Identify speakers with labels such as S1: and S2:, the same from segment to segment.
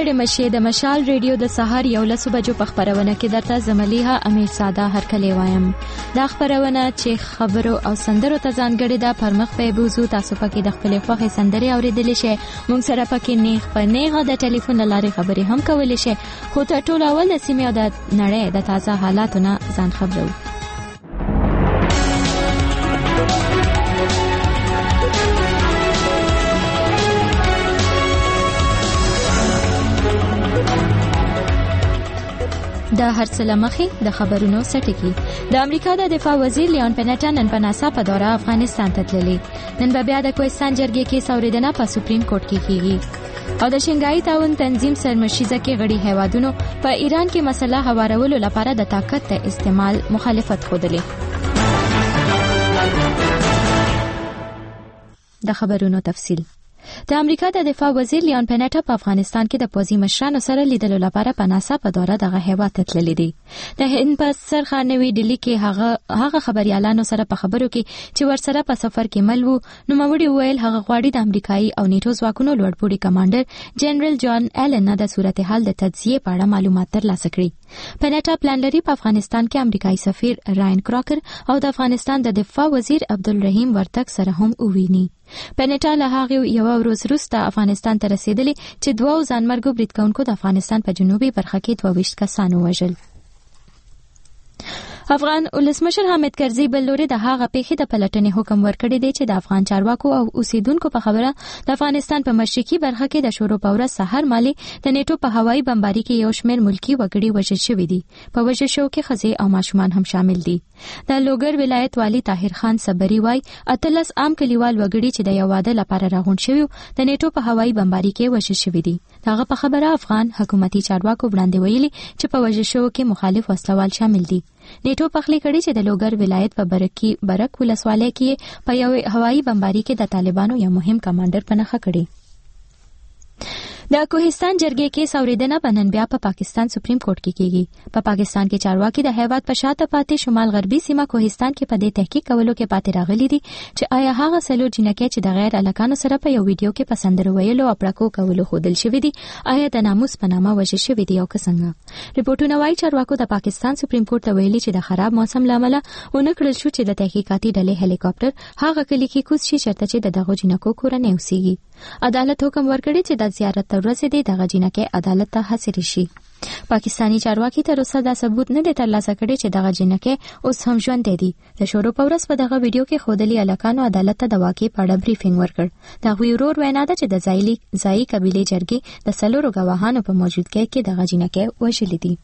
S1: ستړي مشه د مشال ریډیو د سهار 11 بجو په خبرونه کې درته زملیها امیر ساده هرکلی وایم. دا خبرونه چې خبرو او سندرو ته ځانګړې ده پر مخ په بوزو تاسو پکې د خپل خوښې سندري اوریدل شي. موږ سره پکې نیغ په نیغه د ټلیفون لارې خبرې هم کولې شي. خو تر ټولو اول د سیمې او د نړۍ د تازه حالاتونو ځان خبرو. د هرڅه مخې د خبرونو سټکی. د امریکا د دفاع وزیر لیون پینټن نن په ناسا په دوره افغانستان ته تللی. نن بیا د کوهستان جرګې کې اوریدنه په سپریم کورټ کې کیږي. او د شنګای تعاون تنظیم سرمشیزه کې غړي هیوادونو په ایران کې مسله هوارولو لپاره د طاقت ته استعمال مخالفت خوده. د خبرونو تفصیل. د امریکا د دفاع وزیر لیون پینټن په افغانستان کې د پوځي مشرانو سره لیدلو لپاره په ناسا په دوره دغه هیواد ته تللی دی. د هند په سرخانوي ډیلی کې هغه خبريالانو سره په خبرو کې چې ورسره په سفر کې مل وو نو موري ویل هغه غواړي د امریکایي او نیټو ځواکونو لوړپوړي کمانډر جنرال جان ایلن نه د صورتحال د تجزیه په اړه معلومات ترلاسه کړي. پینټن پلان لري په افغانستان کې امریکایي سفیر راین کراکر او د افغانستان د دفاع وزیر عبدالرحیم ورتګ سره هم وویني. پینټن له هغه یو ورځ وروسته افغانستان ته رسیدلی چې دوه ځانمرګو برید کوونکو د افغانستان په جنوبي برخه کې 22 کسان وژل. افغان ولسمشر حامد کرزي بلوري د هغه پیښې د پلټنې حکم ورکړی دی چې د افغان چارواکو او اوسیدونکو په خبره د افغانستان په مشرقي برخه کې د شورو په ورځ سحر مالي د نیټو په هوایي بمباري کې یو شمېر ملکی وګړي وژل شوي دي. په وژل شو کې ښځې او ماشومان هم شامل دي. د لوګر ولایت والی طاهر خان صبري وای 18 عام کلیوال وګړي چې د یو واده لپاره راغونډ شوي د نیټو په هوایي بمباري کې وژل شوي دي. دغه په خبره افغان حکومتي چارواکو وړاندې ویلي چې په وژل شو کې مخالف وسلوال شامل دي. نیټو پخلی کړي چې د لوګر ولایت په برک ولسوالۍ کې په یو هوایي بمباري کې د طالبانو یو مهم کمانډر په نښه کړي. د کوهستان جرګې کې اوریدنه بنن بیا په پاکستان سپریم کورټ کې کیږي. په پاکستان کې چارواکي د هیواد په شاته پاتې شمال غربي سیمه کوهستان کې په دې تحقیق کولو کې پاتې راغلي دي چې آیا هغه سلور جنکې چې د غیر الکانو سره په یو ویډیو کې پسندر ویلو او پړکو کولو خودل شوی دي آیا د ناموس په نامه وژل شوی دي او څنګه. ریپورتونه وايي چارواکو د پاکستان سپریم کورټ ته ویلي چې د خراب موسم لامل ونکړل شو چې د تحقیقاتي ډلې هلیکاپټر هغه کلی کې کوز شي چرته چې دغه جنکو کورنۍ اوسېږي. عدالت حکم ورکړي چې د زیارت ورځ دې دغه جنکه عدالت ته حاضر شي. پاکستانی چارواکي تر اوسه دا ثبوت نه دی ترلاسه کړی چې دغه جنکه اوس هم ژوند دي. د شورو په ورځ په دغه ویډیو کې خودلی الکانو عدالت ته د واقعي په اړه بریفینګ ورکړ. دا ویرور وینا ده چې د ځایي قبيله جرګې د سلورو گواهانو په موجودګۍ کې دغه جنکه وژلې دي.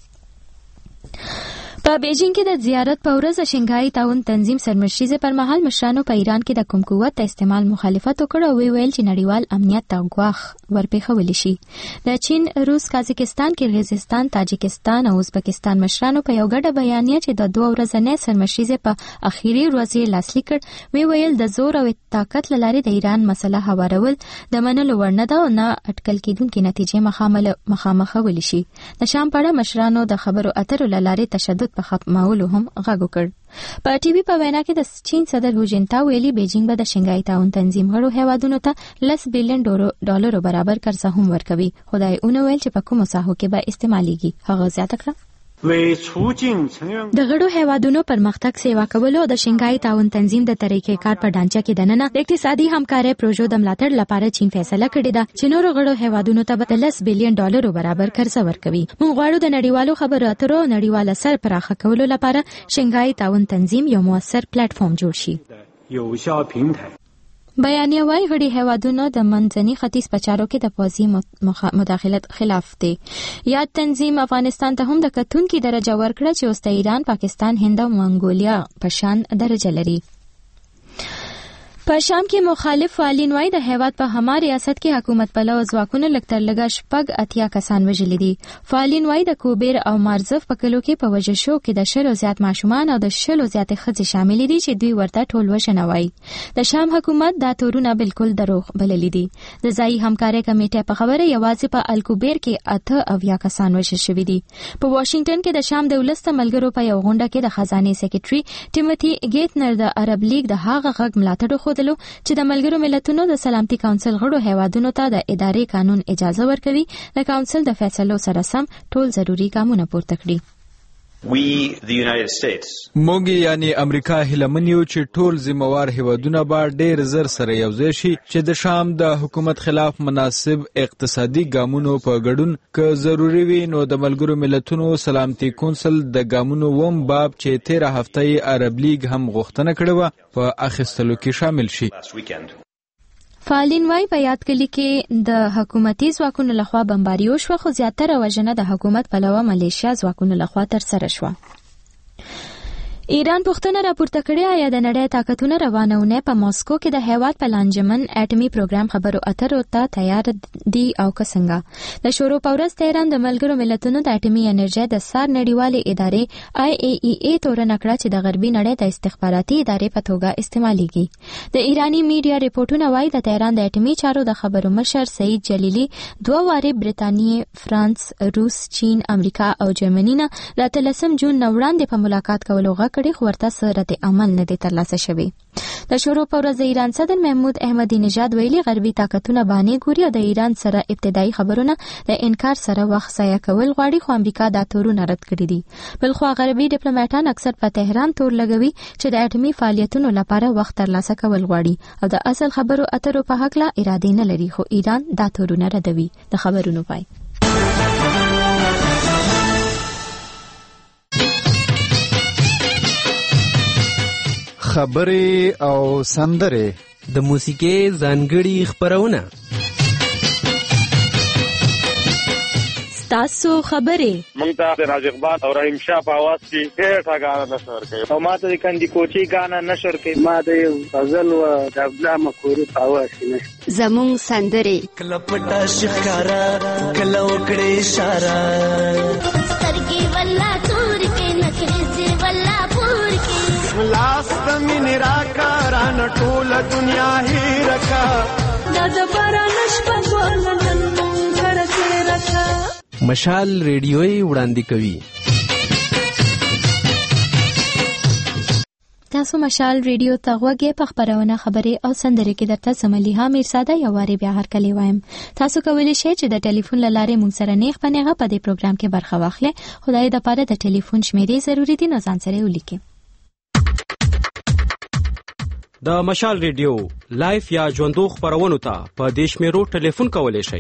S1: په بیجینګ کې د زیارت په ورځ شنګای تعاون تنظیم سرمشیزه پر مهال مشرانو په ایران کې د کوم قوت د استعمال مخالفت وکړ او ویل چې نړیوال امنیت ته ګواښ ورپېښول شي. د چین، روس، قازقستان، کرغیزستان، تاجکستان او ازبکستان مشرانو په یو ګډه بیانیه چې د 2 ورځې سرمشیزه په اخیری ورځ یې لاسلیک کړ ویل د زور او طاقت لارې د ایران مسله هوارول د منلو وړ نه ده او نه اټکل کېدونکې نتیجې مخامخول شي. د شام په اړه مشرانو د خبرو اترو لارې تشدد په ختمولو هم غږ وکړ. په ټي وي په وینا کې د چین صدر هو جنتا ویلي بیجینګ به د شنګای تعاون تنظیم غړو هیوادونو ته $10 بلین برابر قرضه هم ورکوي. خدای اون ویل چې په کومو ساحو کې به استعماليږي. هغه زیاته کړه د غړو هیوادونو پرمختګ سیوا کولو او د شنګای تعاون تنظیم د طریقې کار په ډانچه کې دننه د اقتصادي همکارۍ پروژو د ملاتړ لپاره چین فیصله کړې ده چې نورو غړو هیوادونو ته $10 بلین برابر قرضه ورکوي. موږ غواړو د نړیوالو خبرو اترو نړیوال اثر پراخه کولو لپاره شنګای تعاون تنظیم یو موثر پلیټ فارم جوړ شي. بیانیه وايي غړي هیوادونو د منځني ختیځ په چارو کې د پوځي مداخلت خلاف دي. یاد تنظیم افغانستان ته هم د کتونکو درجه ورکړه چې اوس د ایران، پاکستان، هند او منګولیا په شان درجه لري. په شام کې مخالف فعالین وايي د هیواد په همار ریاست کې حکومت پلو ځواکونو لکتر لګا شپږ اتیا کسان وژلي دي. فعالین وايي د کوبیر او مارزف په کلو کې په وژل شو کې د 100 زیات ماشومان او د 100 زیات ښځې شامل دي چې دوی ورته ټول وژنه وايي. د شام حکومت دا تورونه بالکل دروغ بللي دي. د ځایي همکارۍ کمیټې په خبره یوازې په الکوبیر کې 8 کسان وژل شوي دي. په واشنگټن کې د شام د ولست ملګرو په یو غونډه کې د خزانه سکرټري ټیموتي ګیټنر د عرب لیگ د هغه غږ ملاتړ خو خودلو چې د ملګرو ملتونو د سلامتي کونسل غړو هیوادونو ته د ادارې قانون اجازه ورکوي د کونسل د فیصلو سره سم ټول ضروري ګامونه پورته کړي.
S2: موږ یعنی امریکا هیلمن یو چې ټول ذمہوار هیوادونه به ډیر زر سره یوځای شي چې د شام د حکومت خلاف مناسب اقتصادي ګامونو په ګډون که ضروری وي نو د ملګرو ملتونو سلامتي کونسل د ګامونو ووم باب چې 13 هفته عرب لیگ هم غوښتنه کړې وه په اخیستلو کې شامل شي.
S1: فعالین وايي په یاد کلی کې د حکومتي ځواکونو لخوا بمباري وشوه خو زیاتره وژنه د حکومت په لور ملیشیا ځواکونو لخوا ترسره شوه. ایران پوښتنه راپورته کړې آیا د نړۍ طاقتونه روانونه په ماسکو کې د هیواد په لانجمن اټومي پروګرام خبرو اترو ته تیار دي او که څنګه. د شورو په ورځ تهران د ملګرو ملتونو د اټومي انرژي د سار نړیوالې ادارې IAEA تورن کړه چې د غربي نړۍ د استخباراتي ادارې په توګه استعمالېږي. د ایرانی میډیا ریپورتونه وايي د تهران د اټومي چارو د خبرو مشر سعید جلیلی 2 واره برتانیې، فرانس، روس، چین، امریکا او جرمني نه د 13 جون وړاندې په ملاقات کولو غوښتنه کړي خو ورته سره د عمل نه دی ترلاسه شوی. د شورو په ورځ د ایران صدر محمود احمدی نژاد ویلي غربي طاقتونه باندې ګوري او د ایران سره ابتدایي خبرونه د انکار سره وخت ضایع کول غواړي خو امریکا دا تورونه رد کړي دي. بلخو غربي ډیپلوماټان اکثر په تهران تور لګوي چې د اټومي فعالیتونو لپاره وخت ترلاسه کول غواړي او د اصل خبرو اترو په حق لا اراده نه لري خو ایران دا تورونه ردوي. د خبرونو پای
S3: خبرې او سندرې
S4: د موسیقۍ ځانګړي خبرونه
S1: تاسو خبرې
S5: مونږ ته د راج اقبال او رحیم شاه په आवाज کې ډېر غاڼه نشر کوي او ماته د کندي کوچي غاڼه نشر کوي ما د غزل او د ابلا مکوري په आवाز کې نشر
S6: زمون سندرې
S7: کله پټا شکارا کله وکړې اشاره
S8: سترګې ولا تور کې نکرې ولا پور کې
S7: لاس د مين راکاران ټول دنیا هی رکا
S8: د باران شپه ولنن مونږ سره رکا
S4: مشال ریډیوي وړاندې کوي.
S1: تاسو مشال ریډیو ته غوږی په خبرونه خبرې او سندرې کې درته زملیها میرساده یو واری بیا هر کلی وایم. تاسو کولی شئ چې د ټلیفون لاره مونږ سره نیغ پنیغه په دې پروګرام کې برخه واخلئ. خدای د پاره د ټلیفون شمیرې ضروری دي نو ځان سره ولیکئ.
S9: د مشال ریډیو لایف یا ژوندو خبرونو ته په دیش میرو ټلیفون کولی شئ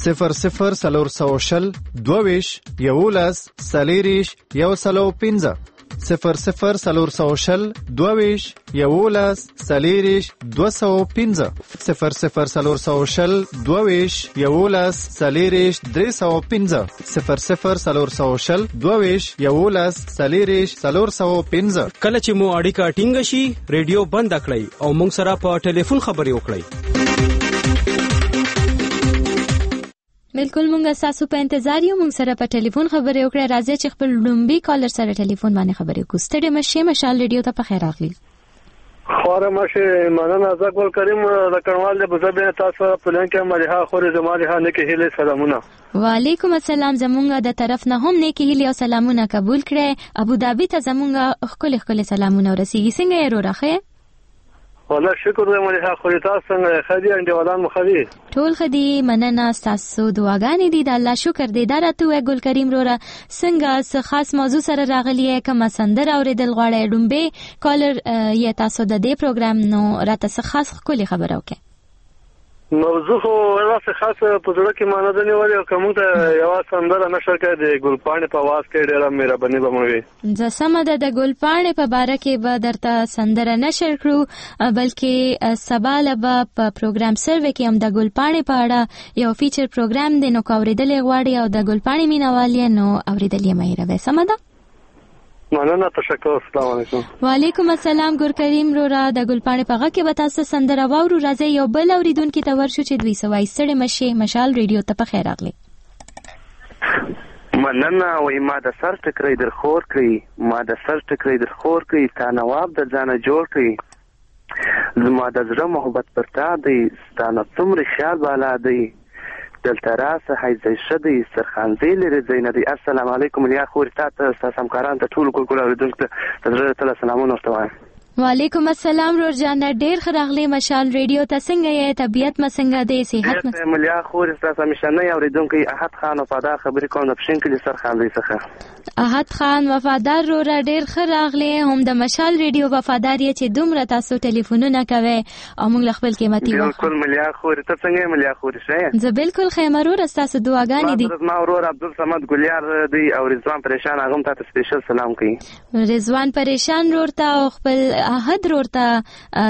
S3: 00 22 11 سلیریش 115 00 22 11 سلیریش 215 00 22 11 سلیریش 315 00 22 11 سلیریش 315.
S9: کله چې مو اړیکه ټینګه شي ریډیو بند کړئ او موږ سره په ټلیفون خبرې وکړئ.
S1: بالکل مونږه تاسو په انتظار یو. مونږ سره په ټلیفون خبرې وکړه. راځي چې خپل لومبي کالر سره ټلیفون باندې خبرې وکړو. ستړي مشه مشال ریډیو ته په خیر راغلی.
S5: خوره مشه مننه زکول کریم د کڼوال د بزبه تاسو په لن کې ملها خوري زمالها نه کې هله سلامونه.
S1: وعلیکم السلام. زمونږه د طرف نه هم نه کې هله او سلامونه قبول کړئ. ابو ظبي ته زمونږه خپل سلامونه ورسیږي. څنګه یې راخه؟
S5: والله شکر دې ملها خوري تاسو څنګه خدي انډیوالان مخدي
S1: ټول خدي مننه. تاسو دعاګانې دي د الله شکر دې دارته ګل کریم رورا څنګه خاص موضوع سره راغلی کوم سندر اوریدل غواړي ډومبه کالر یا تاسو د دې پروګرام نو راته خاص خولي خبر اوکې
S5: موضوع خو راته خاص په ډول کې معنی نه وایي او کوم ته یو سندر نشر کړي د ګلپاڼې په आवाज کې ډېر مهرباني بموي.
S1: ځکه سمه د ګلپاڼې په باره کې به درته سندر نشر کړو بلکې سبا لبا په پروګرام سروې کې هم د ګلپاڼې په اړه یو فیچر پروګرام دی نو کوریدل غواړي او د ګلپاڼې مینوالي نو اوریدل یې مې راوي. سمه ده؟
S5: مننه تشکر. السلام علیکم.
S1: وعلیکم السلام. ګور کریم رورا د ګلپاڼې په غږ کې به تاسو سندره واورو. راځي یو بل اوریدونکو ته ورشو چې 220 مشه مشال ریډیو ته په خیر راغلی.
S10: مننه وای ما د سر ټکرې در خور کړی تا نواب د ځانه جوړ کړی زما د زړه محبت پرتا دی ستانه څومره خیال بالا دی دلته راسه حیزه شدی سرخانزی لري زینه دی. السلام علیکم یا خور تاسو همکاران ته ټول ګل اوریدونکو ته زړه ته سلامونه ورته وایم.
S1: وعلیکم السلام رورجان ډیر خراغلی مشال ریډیو ته څنګه یې طبیعت مسنګه دی صحت
S10: مس ملیا خور تاسو مشنه اوریدونکو احد خان وفادار خبرې کوم د پښین کلی سرخاندي څخه
S1: احد خان وفادار رور ډیر خراغلی هم د مشال ریډیو وفادار یې چې دومره تاسو ټلیفونونه کوي او موږ خپل قیمتي وخت
S10: بالکل ملیا خور ته څنګه ملیا خور شه
S1: زه بالکل خیمرور تاسو دعاګانې دي
S10: ما ورور عبدل صمد ګلیار دی او رضوان پریشان هغه ته سپیشل سلام کوي
S1: رضوان پریشان رور ته او خپل احد رور ته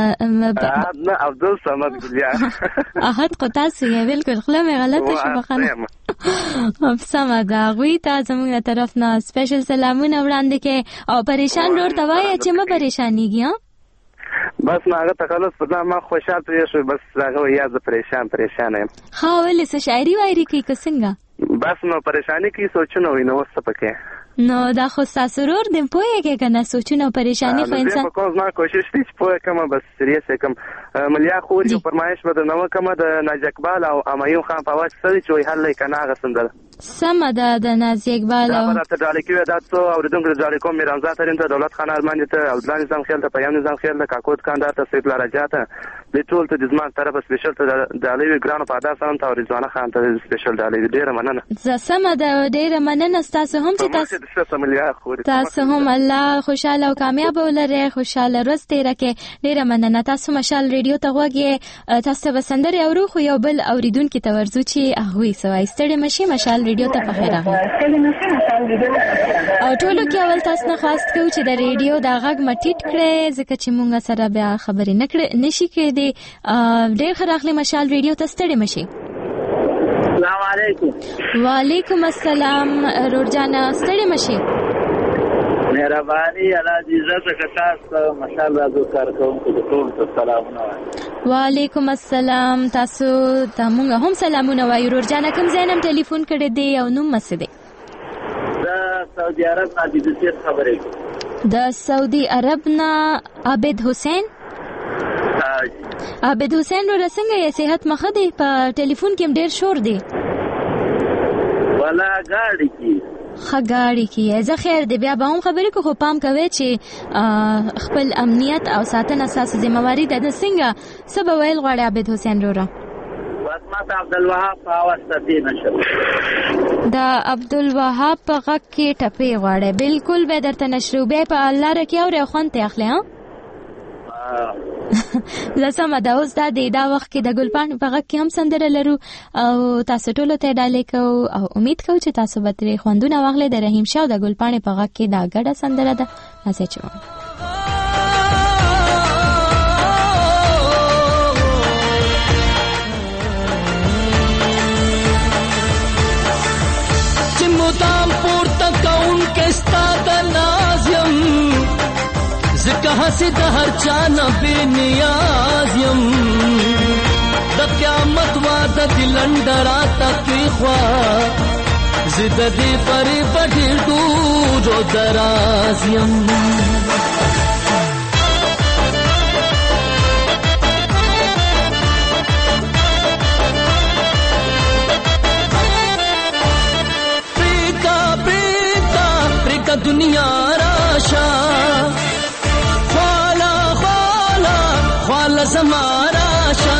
S10: نه عبدل صمد ګلیار
S1: احد کو تاسو یې بالکل خله مې غلطه شو بخنه سمه ده غوي ته زموږ طرف نه سپیشل سلامونه وړاندې کې او پریشان رور ته وایي چې ما پریشانېږي
S10: بس ما هغه تخلص په ما خوشاله پرې شو بس هغه یا زه پریشان یم
S1: ها ولې څه شاعري وایي کې څنګه
S10: بس نو پریشانی کی سوچونه وینو وسه پکې
S1: نو دا خو تاسو ورور دم پوهیږي کنه سوچونه او پریشانی خو انسان
S10: په کوم نه کوشش دي چې پوهه کوم بس سریس کوم ملیا خور یو فرمایش بده نو کوم د ناز اقبال او امایون خان په واچ سره چې حل لیکنه غسندل
S1: سم ده د ناز اقبال او
S10: دا ته ډالې کې دا څو اوریدونکو ډالې کوم میرانزا ترين ته دولت خان ارمان ته عبدالله نظام خیال ته پیام نظام خیال ته کاکوت خان ته سیف لارجاته د ټول ته د ځمان طرف سپیشل ته ډالې ګرانو په ادا سلام ته رضوان خان ته سپیشل ډالې ډیره مننه
S1: زه سم ده ډیره مننه تاسو هم چې تاسو هم الله خوشاله او کامیاب ولرئ خوشاله ورځ تیر کې ډیره مننه تاسو مشال ریډیو ته غوږی تاسو بسندر او روخ یو بل اوریدونکو ته ورزو چې هغه سوای ستړي مشي مشال ریډیو ته په خیر راغلی او ټولو کې اول تاسو نه خواست کوم چې د ریډیو دا غږ مټیټ کړئ ځکه چې مونږ سره بیا خبرې نکړې نشي کېدی ډیر خراغلی مشال ریډیو ته ستړي مشي
S5: السلام علیکم
S1: وعلیکم السلام رورجانا ستړي مشي
S5: مهرباني الله عزت کتاس مشال راځو کار کوم چې ټول سلامونه
S1: وعلیکم السلام تاسو ته موږ هم سلامونه وایو رورجانا کوم ځای نن ټلیفون کړی دی او نوم څه دی
S5: د سعودي عرب نه د دې خبرې
S1: د سعودي عرب نه عابد حسین عابد حسین رو څنګه یې صحت مخه دی په ټلیفون کې ډیر شور دی
S5: ولا گاڑی کی
S1: خګاړي کې زه خیر دی بیا به هم خبرې کو خو پام کوي چې خپل امنیت او ساتنه اساس ذمہواری ده څنګه سبا ویل غواړي عابد حسین رورا
S5: واسمه عبدالوهاب په واسطه دي نشو
S1: دا عبدالوهاب په غږ کې ټپې غواړي بالکل به درته نشرو به په الله رکی او خوان ته اخلي ها لسمه دا اوس دا وخت کې د ګلپاڼې په غږ کې هم سندره لرو او تاسو ټول ته ډالې کوو او امید کوو چې تاسو به ترې خوندونه واخلئ د رحیم شاه د ګلپاڼې په غږ کې دا ګډه سندره ده هسې چې
S6: مدام پورته کوونکی ستا د ناز یم زکه هسې د هر چا نه بې نیاز یم د قیامت واده د لنډه راته کېښوه زه د دې پرې په ډېر دور و دراز یم دنیا راشا خوالا خوالا خوالا زمارا شا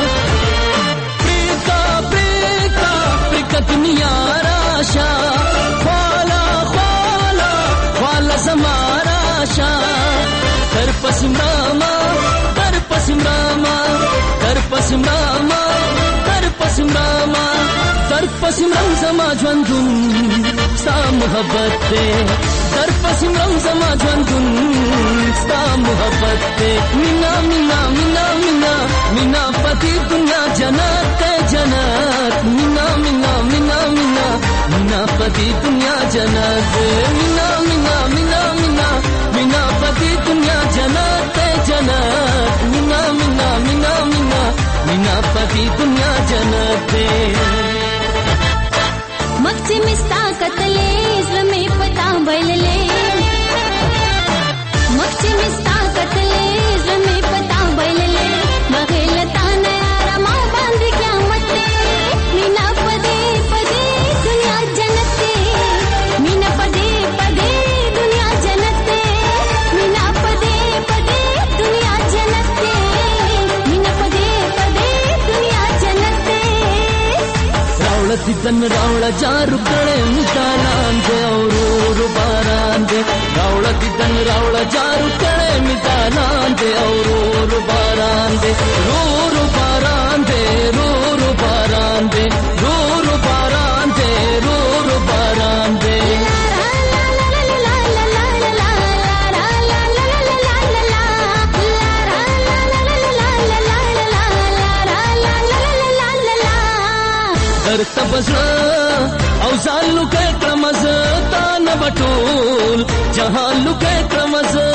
S6: پریکا پریکا پریکا دنیا راشا خوالا خوالا خوالا زمارا شا در پسیم راما در پسیم راما در پسیم راما در پسیم راما در پسیم رنگ زما ژوندون ستا محبت دے در پسیم رنگ زما ژوندون ستا محبت دے مینا مینا مینا مینا مینا پتی دنیا جنت تے جنت مینا مینا مینا مینا مینا پتی دنیا جنت مینا مینا مینا مینا مینا پتی دنیا جنت تے جنت مینا مینا مینا مینا مینا پتی دنیا جنت دے
S8: مخچ مستا قتلې زمې پتا بللې مخچ مستا قتلې زمې پتا بللې مغلتا نه رما باندې قیامت مینا پدې پدې دنیا جنت مینا پدې پدې دنیا جنت مینا پدې پدې
S6: دیدن راوړه جارو کړې میدانان دې اورور باران دې راوړه دیدن راوړه جارو کړې میدانان دې اورور باران دې رور باران دې رور باران دې رور باران دې رور باران دې درته بزړه او ځان لوکه کړم زه تا نه بټول جهان لوکه کړم زه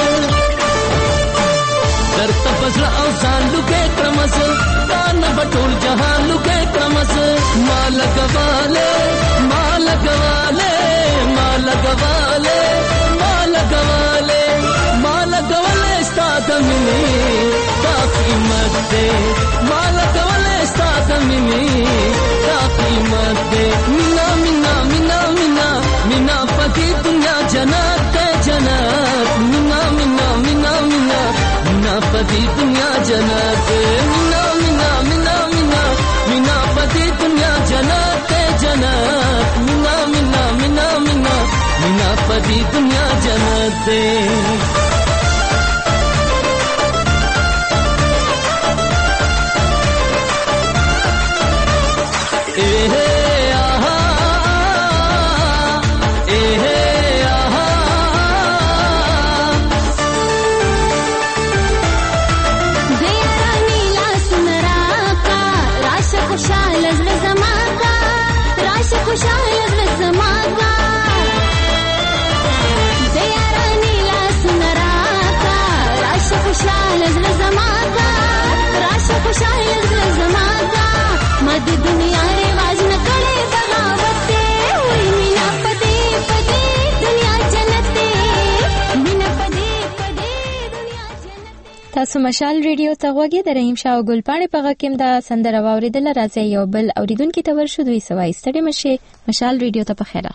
S6: درته بزړه او ځان لوکه کړم زه تا نه بټول جهان لوکه کړم زه مال لګواله مال لګواله مال لګواله مال لګواله مال لګواله ستاد مینه دا قیمت دې مال لګواله ستاد مینه قیمت دے مینا مینا مینا مینا مینا پتی دنیا جنت دے جنت مینا مینا مینا مینا مینا پتی دنیا جنت دے مینا مینا مینا مینا مینا پتی دنیا جنت دے جنت مینا مینا مینا مینا مینا پتی دنیا جنت دے
S1: تاسو مشال ریډیو ته غوږی د رحیم شاه او ګلپاڼې په غږ کې دا سندره واوریدل. راځي یو بل اوریدونکو ته ورشو دوی سوای ستړي مشه. مشال ریډیو ته په خیره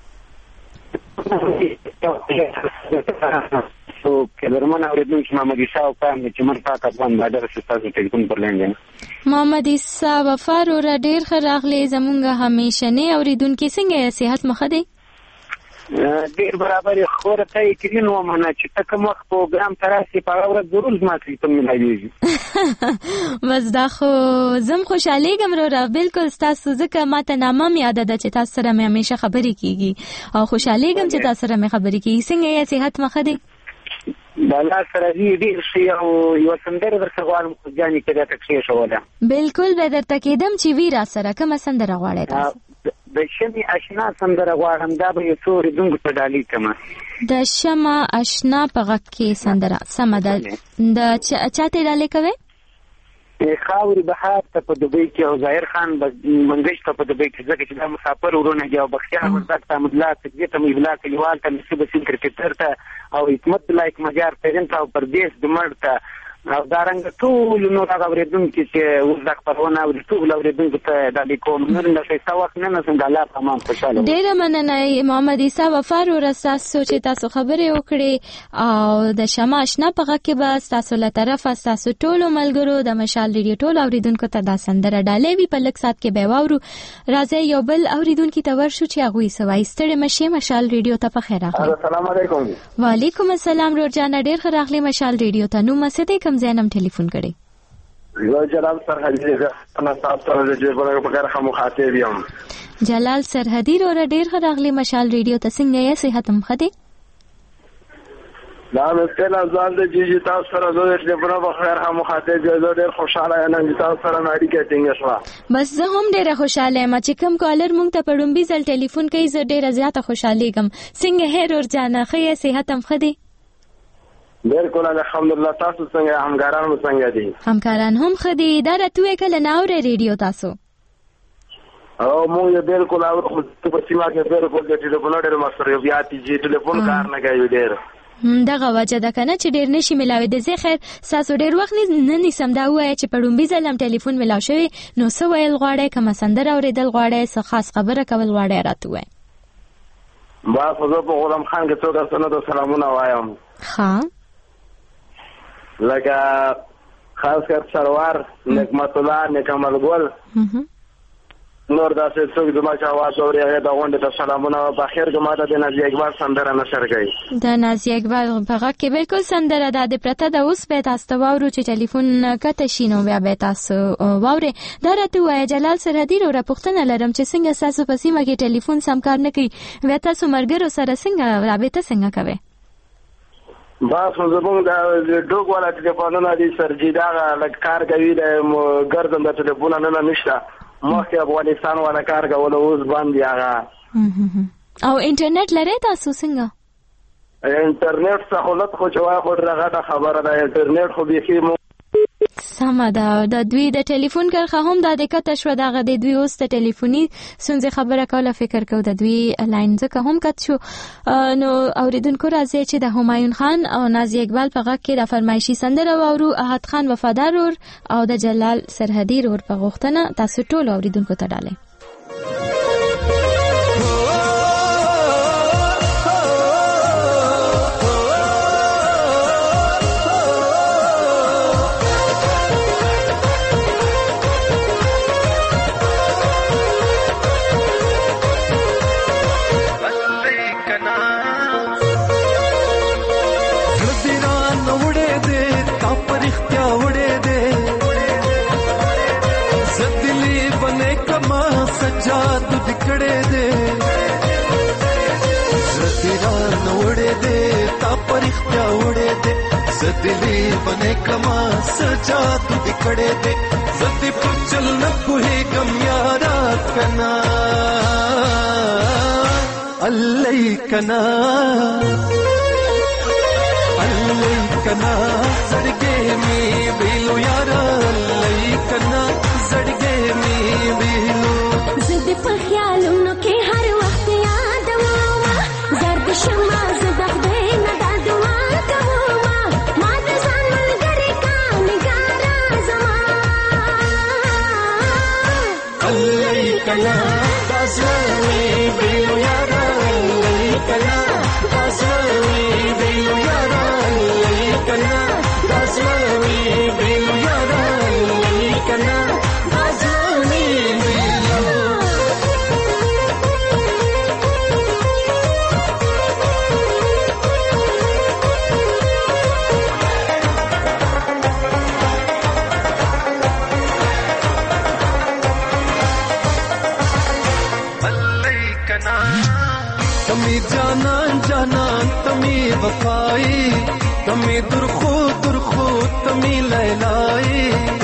S10: سو کلرمن اوریدونکو محمد عیسی او پام چې من پاک افغان بادر ستاسو ټلیفون پر لاندې
S1: محمد عیسی وفار اور ډیر خراغله زمونږه همیشه نه اوریدونکو څنګه صحت مخه دی
S10: ډیر برابر خوره ته کې نو معنا چې تک مخ پروګرام تراسي په اورا ضرور ما ټلیفون ملایږي
S1: بس دا خو زم خوشاله ګم را بالکل تاسو ځکه ماته نامه یاد ده چې تاسو سره مې همیشه خبرې کیږي او خوشاله ګم چې تاسو سره مې خبرې کیږي. څنګه یې صحت مخه دی
S10: بالا سره دې شي او یو سندره درته غواړم خو ځانې کې دا تکشې شوله
S1: بالکل به درته کېدم چې ویرا سره کوم سندره غواړې تاسو
S10: د شمع آشنا سندره غواړم دا به یو څو ریدونکو ته ډالۍ کما
S1: د شمع آشنا په غږ کې سندره سم ده د چاته ډالۍ کوي
S10: خاوري بهار ته په دوبۍ کې او ظاهر خان منګش ته په دوبۍ کې ځکه چې دا مسافر ورونه دی او بختیار مرزاق ته مدلا تجزیه ته مبلا کلیوال ته نصیب سین کرکټر ته او حکمت لایک مجار پیرنټ او پردیس دمړ ته او دارنګ ټول نو دا اوریدونکو چې وزاک پرونه او ټول اوریدونکو ته د لیکوم نور نه څه وخت نه څنګه الله تمام خوشاله
S1: ډیر مننه محمد عیسی وفار او تاسو چې تاسو خبرې وکړي او د شمع آشنا په غږ کې به تاسو له طرفه تاسو ټول ملګرو د مشال ریډیو ټول اوریدونکو ته دا سندره ډالۍ وی په لک سات کې به واورو. راځي یو بل اوریدونکو ته ورشو چې هغه یې سوای ستړي مشه. مشال ریډیو ته په خیر راغلی.
S10: السلام علیکم.
S1: وعلیکم السلام روزانه ډیر خراغلی مشال ریډیو ته نو مسته کوم زینم ټلیفون کړي
S10: یو جلال سرحدی انا تاسو سره د جبره په کار مخاطب یم.
S1: جلال سرحدی رو ډیر خراغلی مشال ریډیو ته څنګه یې صحت مخه دی
S10: دا نو ستل ځان د جی تاسو سره د جبره په کار مخاطب یم. ډیر خوشاله یم چې تاسو سره اړیکه ټینګه شوه.
S1: بس زه هم ډیره خوشاله یم چې کوم کالر مونږ ته پړومبي ځل ټلیفون کوي. زه ډیره زیاته خوشاله یم. څنګه هر ور جانا خې صحت مخه دی
S10: بالکل الحمدلله. تاسو څنګه همکاران څنګه دي؟
S1: همکاران هم خدي. دا راتوې کله ناوره ریډیو تاسو
S10: او مونږ بالکل او په سیمه کې بالکل د ټلیفون ډېر مصرفيات دي. ټلیفون کار نه کوي ډېر
S1: دغه وجه ده کنه چې ډېر نشي ملاوي د زه خیر تاسو ډېر وخت نه نسم دا وای چې پړومبي ځلم ټلیفون ملاو شوی نو سو ویل غواړي کوم سندره اوریدل غواړي څه خاص خبره کول غواړي راتوې
S10: با فزو په غلام خان کې څو درسونه د سلامونه وایم.
S1: ها
S10: لکه خاص کر سروار نعمت الله نکمل ګل نور داسې څوک زما چې आवाज اوري هغه د غونډې ته سلامونه په خیر کې ماته د نازي اقبال سندره نشر کوي
S1: د نازي اقبال په غږ کې بالکل سندره د پرته د اوس په تاسو ته وورو چې ټلیفون کته شینو بیا به تاسو ووري دا راته وای جلال سرحدي رو پښتنه لرم چې څنګه تاسو په سیمه کې ټلیفون سم کار نه کوي بیا تاسو مرګرو سره څنګه رابطه څنګه کوي
S10: بس زمونږ د ډوګ والا ټلیفونونه دي سرجی دا لږ کار کوي د ګرځم د ټلیفون نه نشته مخکې افغانستان والا کار کول اوس باندې هغه
S1: او انټرنیټ لري تاسو څنګه
S10: انټرنیټ سہولت خو جواب ورغه خبره ده انټرنیټ خو به
S1: سمه ده د دوی د ټلیفون کرخه هم د دقت شو دغه د دوی اوس د ټلیفوني سنځ خبره کوله فکر کو د دوی لاین ځکه هم کټ شو نو اوریدونکو راځي چې د همایون خان او نازي اقبال په غږ کې د فرمایشي سندره وورو احد خان وفادار او د جلال سرحدي ور په غوښتنه تاسو ټول اوریدونکو ته ډالې
S7: जादू दिखड़े दे जतीरा नोड़े दे ता परिख्या उड़े दे जदिली बने कमा सजादू दिखड़े दे जदी पुचल न कुहे गम यारा कना अल्लाई कना सड़गे में बेलो यारा अल्लाई कना सड़गे में बेलो
S8: زد په خیالونو کې هر وخت یادوم زرد شمع زد خدای نه دا دعا کوم ما د ځان ملګری کا نگارا زما
S7: الله کلا داسوي بیلو یارا الله کلا داسوي بیلو یارا الله کلا داسوي بیلو یارا الله کلا داسوي तमी जानान तमी वफाई तमी दुरखो तमी लैलाई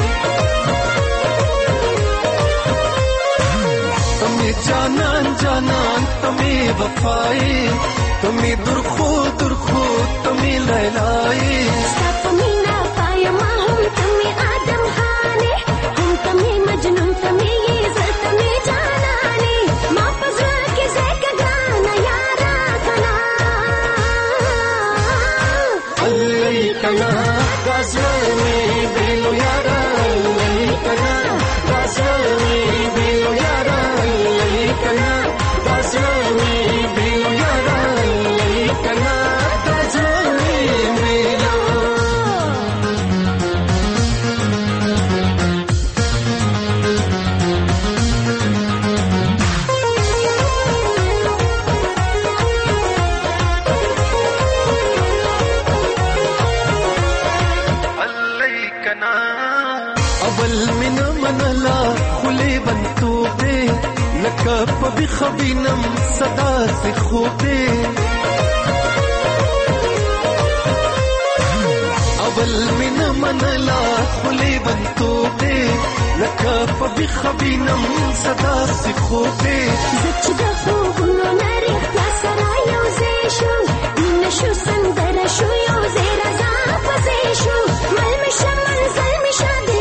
S7: तमी जानान तमी वफाई तमी दुरखो तमी लैलाई
S8: सपना पाया हम तमी आदम खाने हम तमी मजनून तमी ये जल तमी जानाने मां पजरा के ज़ेक गाना यारा कना
S7: अल्लाई कना गाज़वी बेलो यारा अल्लाई कना गाज़वी बेलो यारा अल्लाई कना गाज़वी बेलो यारा अल्लाई कना गाज़वी बेलो अबल min manala khule bantube lakab bi khabinam sada se khube अबल min manala khule bantube lakab bi khabinam sada se khube
S8: zachda khubno nari khasara yozeshu nishu sandara shu yozera za paseshu mal mishaman zal mishadil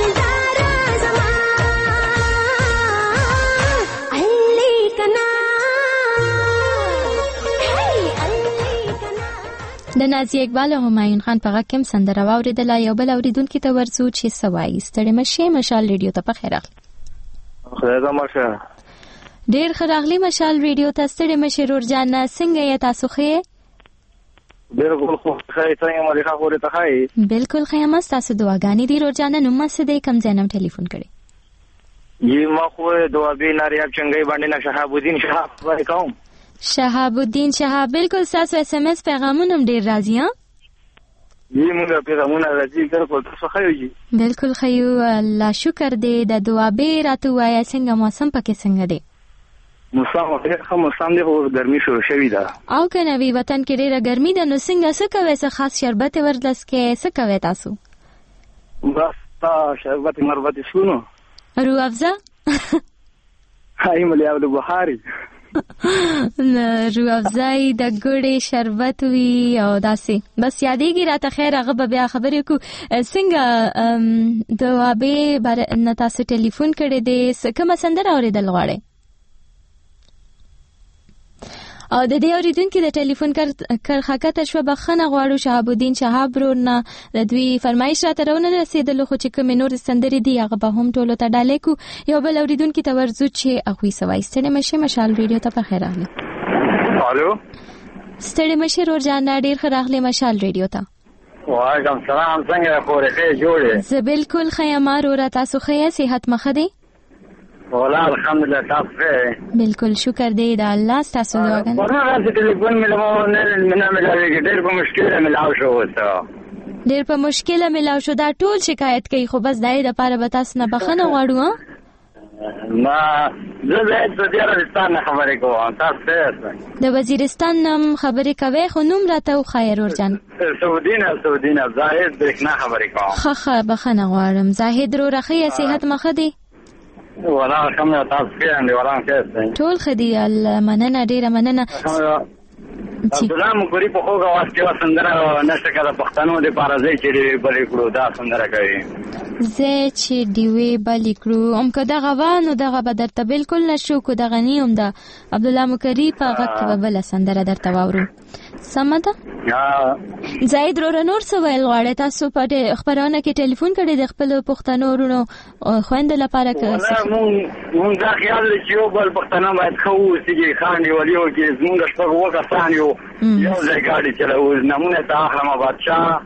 S1: د نازي اقبال او همایون خان په غږ کې سندره واوریدل یو بل اوریدونکو ته ورسو چې سوای ستړي مشه مشال ریډیو ته په خیر اخلي
S10: خدای دې ماشه
S1: ډیر خراغلی مشال ریډیو ته ستړي مشه رور جان څنګه یا تاسو خې
S10: بالکل خو خیر څنګه مې ښه خوري ته خای
S1: بالکل خیمه تاسو دعاګانې دي رور جان نو مسه دې کم ځنم ټلیفون کړي
S5: یی ما خو دوابی ناریاب چنګي باندې نه شهاب الدین شهاب وای کوم.
S1: شهاب الدین شهاب بالکل تاسو اس ام اس پیغامونه ډیر راځي ها.
S5: یی موږ پیغامونه راځي کړو تاسو خو یی
S1: بالکل خیو الله شکر دې د دوابی راته وای څنګه موسم پکې څنګه دی؟
S5: موسم دی خو ګرمي شروع شوې ده
S1: او کنه وی وطن کې ډیره ګرمي ده نو څنګه څه کوي څه خاص شربت ورلس کې څه کوي تاسو؟
S5: بس شربت مربت شنو؟
S1: رو افزا؟
S5: هاي ملي ابو بخاري
S1: رو افزای د ګړې شربت وی او داسې بس یادېږي راته خیر هغه به بیا خبرې کو څنګه د وابې بار نه تاسو ټلیفون کړی دی کومه سندره اورېدل غواړئ او د دې اوریدونکو د ټلیفون کرخکته شو بخنه غواړو شهاب الدین شهاب ورونه د دوی فرمایش راته راونه رسیدلو خو چې کوم نور سندري دی هغه به هم ټولو ته ډالې کو یو بل اوریدونکو ته ورزو چې اخوي سوای ستړي مشه مشال ریډیو ته په خیر راغلی.
S5: الو
S1: ستړي مشه ور جان ډیر ښه راغلی مشال ریډیو ته.
S5: وعلیکم السلام څنګه خورې جوړې؟
S1: زه بالکل خیمار ور تاسو خیا صحت مخه دی؟
S5: والله الحمدلله تاسو
S1: بالکل شکر دی د الله تاسو دعاګانې.
S5: ورته ټلیفون ملو نه ملاوي ډېر په مشکل ملاو شو وته.
S1: ډېر په مشکل ملاو شو دا ټول شکایت کوي خو بس دای د پاره به تاسو نه بخنه غواړو ها.
S5: ما زه د وزیرستان خبرې کوم تاسو
S1: د وزیرستان نم خبرې کوي خو نوم راته خیر ورجان.
S5: سعودینا زاهد برښنا خبرې کوم.
S1: خه بخنه غواړم زاهد رو رخی صحت مخه دی؟
S5: والله الحمدلله تاسو څنګه دی وران کېسته
S1: ټول خدي مننه ډیره مننه.
S5: عبدالله مقری په خوګه واسطه سندره نشه کړه پښتنو د پارازي چې بلې کړو دا سندره کوي
S1: زه چې دیوی بلې کړو هم که دغه وانه دغه به درته بالکل نشو کو دغه نیم د عبدالله مقری په غږ کې به بله سندره درته واورو سمه ده؟ زاید رو نور څه ویل غواړئ تاسو په خپرونه کې ټلیفون کړی د خپلو پښتنو ورونو خویندو لپاره که
S5: مونږ دا خیال دی چې یو بل پښتانه باید ښه واوسېږي ښه انډیوالي وکړي زمونږ شپږ اووه کسان یو ځای ګاډي چلوو نمونه ته اخلم بادشاه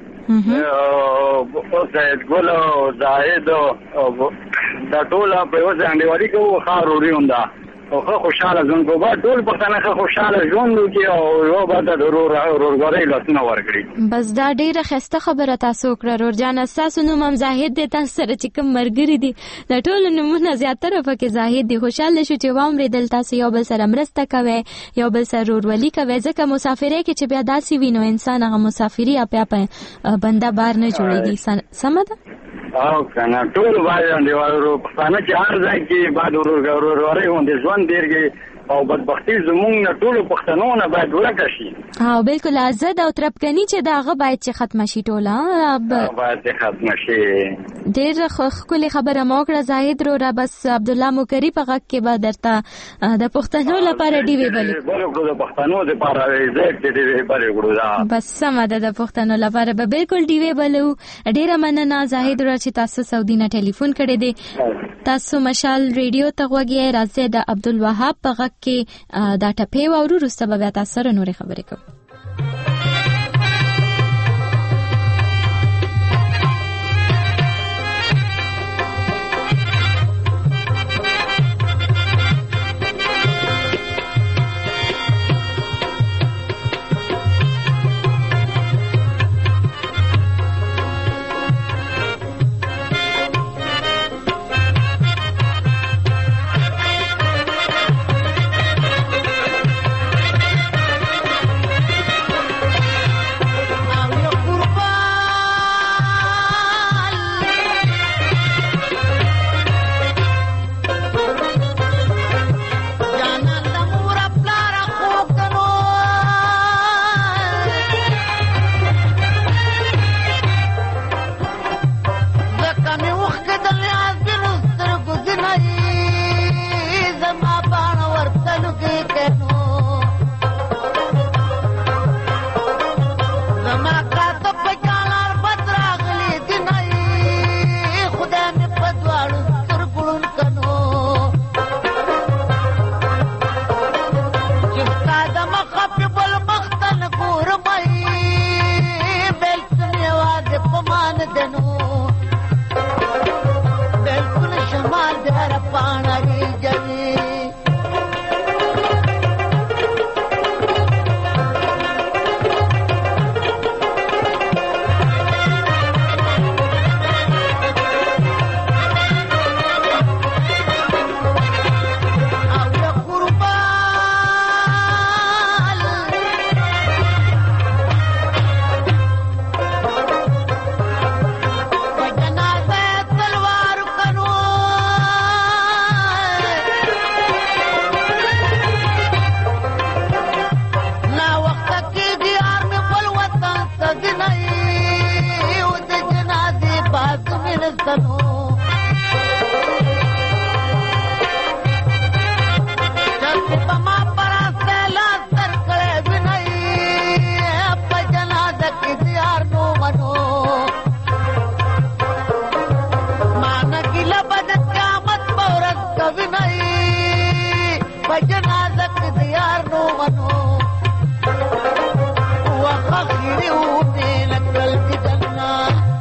S5: سید ګل او زاهد دا ټوله په یو ځای انډیوالي کوو ښه وروري هم ده او ښه خوشحاله ژوند کوو باید ټول پښتانه ښه خوشحاله ژوند وکړي او یو بل ته د ورورګلۍ لاسونه ورکړي.
S1: بس دا ډېره ښایسته خبره تاسو وکړه رورجانه ستاسو نوم هم زاهد دی تاسو سره چې کوم ملګري دي د ټولو نومونه زیاتره پکې زاهد دي. خوشحاله شو چې واورېدل تاسو یو بل سره مرسته کوئ یو بل سره ورورولي کوئ ځکه مسافرۍ کې چې بیا داسې وي نو انسان هغه مسافري په بنده بار نه جوړېږي. سمه ده؟
S5: او کنه ټول باندې ورو پښتانه چې هر ځای کې باید ورورولۍ غوندې ژوند ډېرږي او بدبختي زمونږ نه ټولو پښتنو نه باید ورکه شي.
S1: او بالکل آزاد او تربګني چې د هغه باید چې ختمه شي ټوله
S5: باید چې ختمه شي.
S1: ډېر ښکلې خبره مو وکړه زاهد وروره بس عبدالله مقری په غږ کې به درته د پښتنو لپاره ډیوې بلې
S5: کړو د پښتنو دپاره عزت ډیوې بلې کړو
S1: بس سمه ده د پښتنو لپاره به بالکل ډیوې بلو. ډېره مننه زاهد وروره چې تاسو سعودي نه ټلیفون کړی دی. تاسو مشال ریډیو ته غوږ یې راځئ د عبدالوهاب په غږ کې دا ټپې واورو وروسته به بیا تاسو سره نورې خبرې کوو.
S11: وطنو چرته په ما پراسته لاس درکړې بنای په جنازه کې دیار نو منو مان ګیله بد قیامت پورت کوي نه په جنازه کې دیار نو منو وخخيري ودي لكل بدنا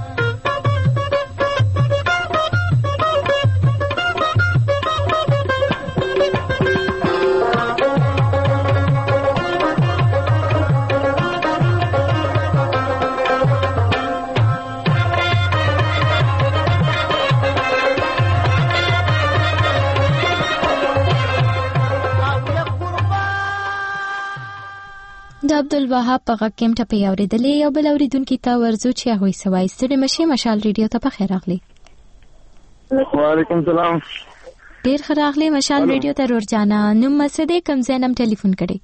S1: د عبدالوهاب په غږ کې ټپې اورېدلې یو بل اورېدونکي ته ورځو چې هغوی څه وایي ستړې مه شئ مشال ریډیو ته پخیر راغلې
S5: وعلیکم سلام
S1: ډېر ښه راغلې مشال ریډیو ته رورجانا نوم مه څه دی کوم ځای نه ټلیفون کړی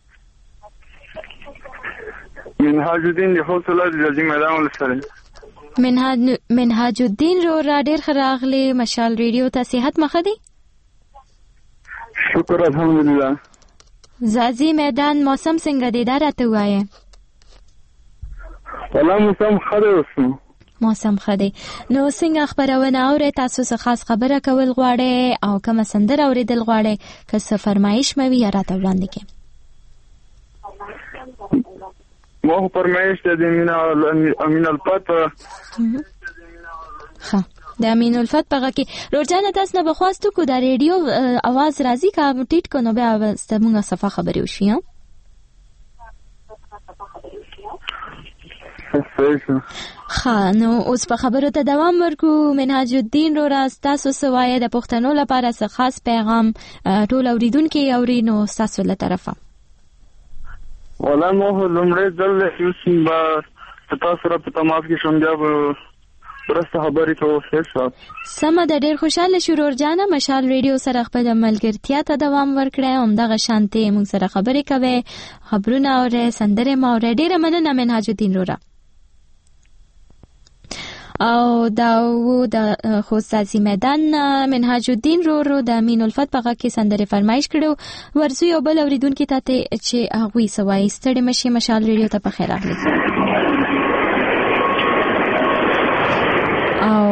S5: منهاج الدین د خوست ولایت جلجي میدان ولسوالۍ
S1: منهاج الدین رورا ډېر ښه راغلې مشال ریډیو ته صحت مخه دی
S5: شکر الحمدلله
S1: زازی میدان موسم څنګه دی دا راته ووایه
S5: والله موسم ښه دی اوس
S1: موسم ښه دی نو څنګه خپرونه اورئ تاسو څه خاص خبره کول غواړئ او کومه سندره اورېدل غواړئ که څه فرمایش مو وي یا راته وړاندې کړئ
S5: ما خو فرمایش دی د امین الفت
S1: ښه د امین الفت په غږ کې رورجانه تاسو نه بخواستو کو دا ریډیو اواز راځي که ټیټ کو نو بیا ستمونږه صفه خبرې وشي ښه نو اوس په خبرو ته دوام ورکو منهاج الدین رورا ستاسو څه وایه د پښتنو لپاره څه خاص پیغام ټول اورېدونکي اوري نو ستاسو له طرفه
S5: والله ما خو لومړی ځل یوسم به تاسو سره په تماس کې شوم بیا به ورسته خبرې کوو
S1: سمه ده ډېر خوشحاله شو رورجانه مشال ریډیو سره خپل ملګرتیا ته دوام ورکړی همدغه شانتې موږ سره خبرې کوئ خبرونه اورئ سندرې مو اورئ ډېره مننه منهاج الدین رورا او دا و د خوستازي میدان منهاج الدین رورو د امین الفت په غږ کې سندرې فرمایش کړو ورځو یو بل اورېدونکي ته چې هغوی څه وایي ستړې مه شئ مشال ریډیو ته پخیر راغلئ او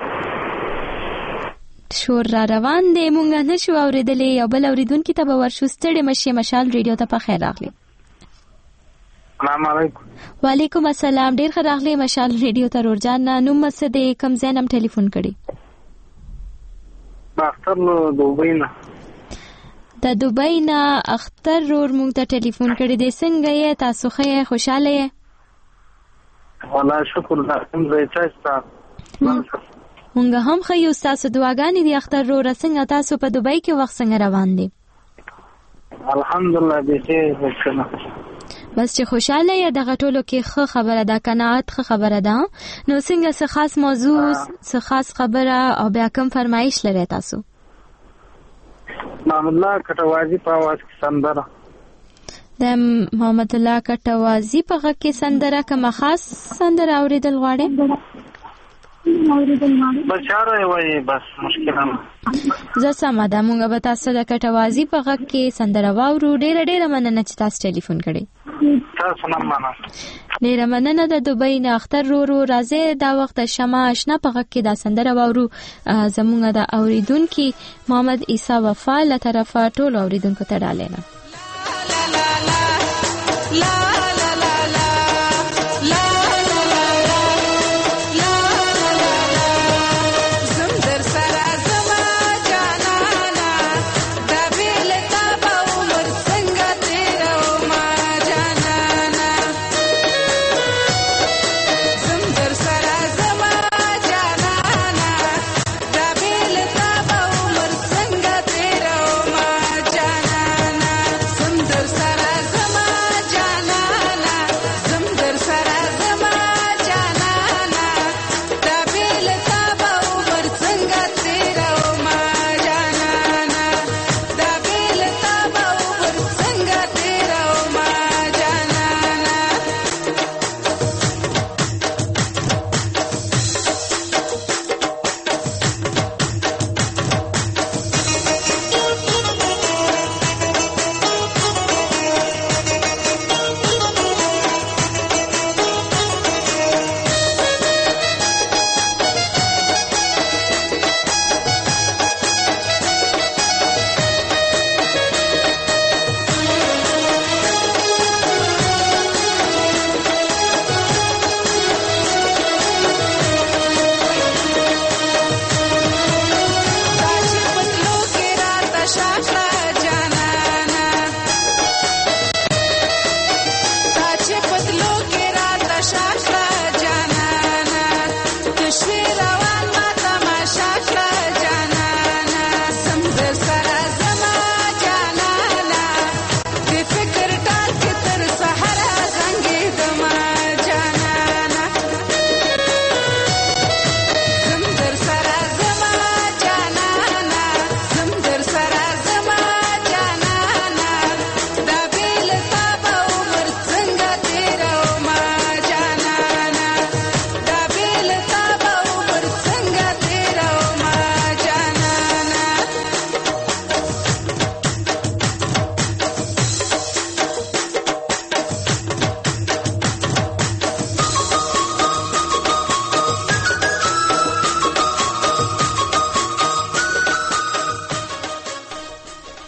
S1: شور را روان دی مونږ نشو اورېدلې یو بل اورېدونکي ته به ورشو ستړې مه شئ مشال ریډیو ته پخیر راغلئ
S5: السلام علیکم
S1: وعلیکم السلام ډېر ښه راغلې مشال ریډیو ته رورجان نوم څه دی کوم ځای نه ټلیفون کړی
S5: اختر نو دوبۍ نه
S1: د دوبۍ نه اختر رور مونږ ته ټلیفون کړی دی څنګه یې تاسو ښه یې خوشحاله یې
S5: والله شکر کوم ځای چایسته
S1: مونږ هم ښه یو ستاسو دعاګانې دي اختر روره څنګه تاسو په دوبۍ کې وخت څنګه روان دی
S5: الحمدلله بخیر وکړه
S1: بس چې خوشاله یې دغه ټولو کې ښه خبره ده قناعت ښه خبره ده نو څنګه څه خاص موضوع څه خاص خبره او بیا کوم فرمایش لرئ تاسو
S5: محمد الله کټوازی په आवाज کې سندره
S1: د محمد الله کټوازی په غږ کې سندره کومه خاص سندره اورېدل غواړئ
S5: بچاره وایي بس مشکل نه
S1: زه سمه ده مونږ به تاسو د کټوازی په غږ کې سندره واورو ډېره مننه چې تاسو ټلیفون کړی
S5: تاسو نه مننه
S1: ډېره مننه د دوبۍ نه اختر رورو راځي دا وخت شمع آشنا په غږ کې دا سندره واورو زمونږ د اوریدونکي محمد عیسی وفا له طرفه ټول اوریدونکو ته ډالۍ نه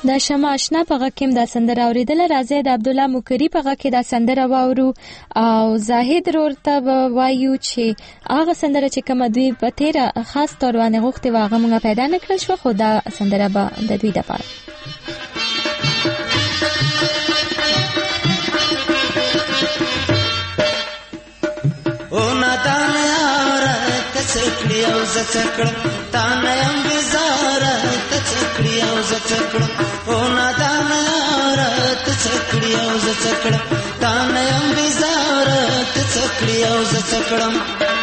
S1: دا شمع آشنا په غږ کې دا سندره اوریدله. راځي د عبدالله مکری په غږ کې دا سندره واورو او زاهد ورته وایو چې هغه سندره چې کومه دوی په تیر خاص تور باندې غوښتي واغه موږ پیدا نکړل شو، خو دا سندره به د دوی لپاره.
S6: او نادان یاره ته څکړی او زه څکړم، تا نه یم بیزاره ته څکړی او زه څکړم. او نادان یاره ته څکړی او زه څکړم، تا نه یم بیزاره ته څکړی او زه څکړم.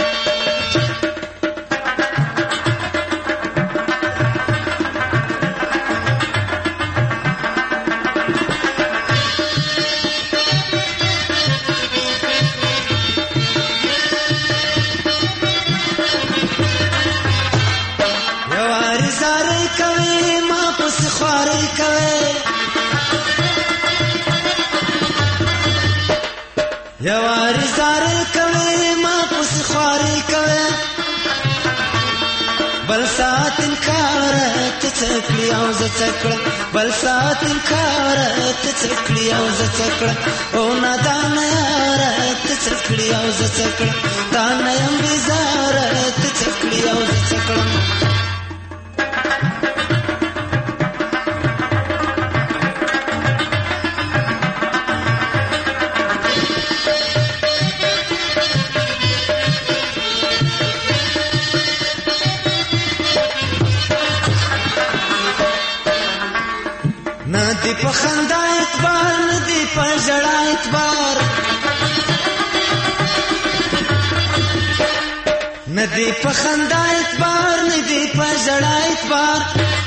S6: یواری زاری کوي ما پس خواري کوي، بل ساعت انکار ته څکړی او زه څکړم، بل ساعت انکار ته څکړی او زه څکړم. او نادان یاره ته څکړی او زه څکړم، تا نه یم بیزاره ته څکړی او زه څکړم. ندی په خندا اعتبار ندی په ژړا اعتبار، ندی په خندا اعتبار ندی په ژړا اعتبار.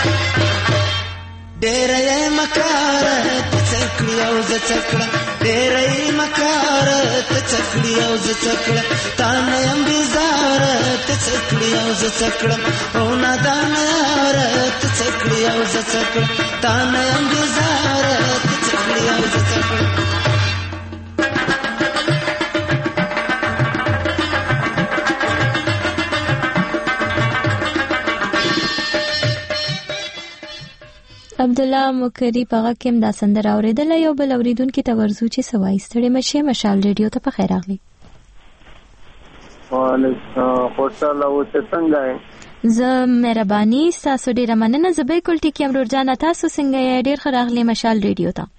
S6: ډېر یې مکار ته څکړی او زه څکړم، ډېر یې مکار ته څکړی او زه څکړم. تا نه یم بیزاره ته څکړی او زه څکړم. او نادان یاره ته څکړی او زه څکړم، تا نه یم بیزاره ته څکړی او زه څکړم.
S1: عبدالله مکری په غږ کې دا سندره اوریدله. یو بل اوریدونکي ته ورځو چې سوای ستړي مشه مشال ریډیو ته په خیر راغلی.
S5: وعلیکم خوشاله اوسه څنګه یې؟
S1: زه مهرباني تاسو ډیره مننه. زه بالکل ټیک یم ورجانه، تاسو څنګه یې؟ ډیر ښه راغلی مشال ریډیو ته.